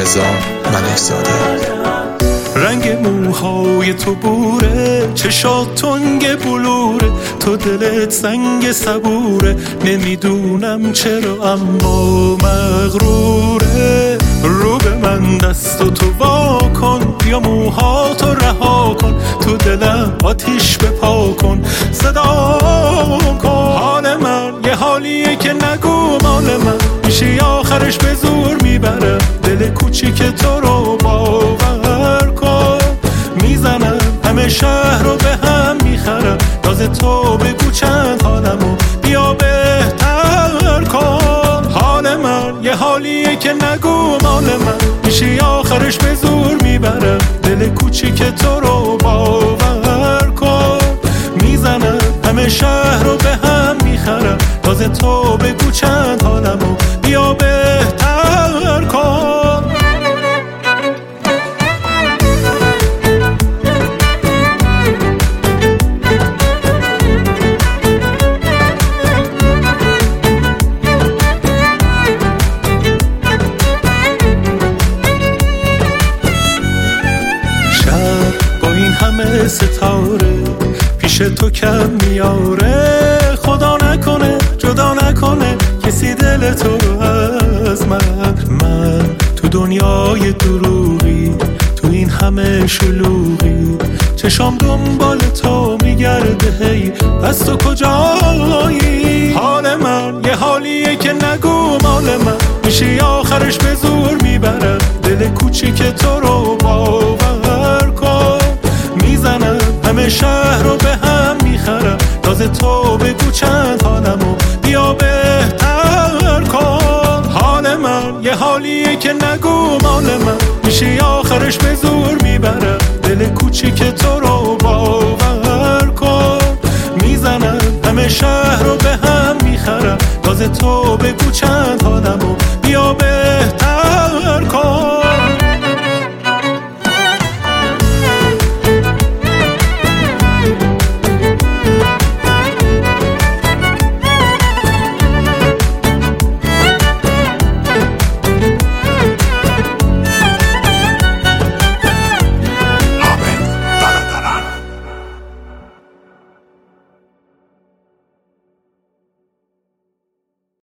رضا ملک‌زاده. رنگ موهای تو بوره، چشات تنگ بلوره، تو دلت سنگ صبوره، نمیدونم چرا اما مغروره. رو به من دست و تو وا کن، بیا موهاتو رها کن، تو دلم آتیش بپا کن، صدا کن. حال من یه حالیه که نگو مال من، میشه آخرش به زور میبره دل کوچیک تو رو باور کن. میزنم همه شهر رو به هم میخرم، راز تو بگو چند حالمو بیا بهتر کن. حال من یه حالیه که نگو مال من، میشه آخرش به زور میبرم دل کوچیک تو رو باور کن. میزنم همه شهر رو به هم میخرم، راز تو بگو چند حالمو بیا بهتر کن. همه ستاره پیش تو کم میاره، خدا نکنه جدا نکنه کسی دل تو رو از من تو دنیای دروغی، تو این همه شلوغی، چشام دنبال تو میگرده هی پس تو کجایی؟ حال من یه حالیه که نگو مال من، میشه آخرش به زور میبرم دل کوچیک تو رو باور کن. میزنم همه شهر رو به هم میخرم، راز تو بگو چند حالمو بیا بهتر کن. حال من یه حالیه که نگو مال من، میشه آخرش به زور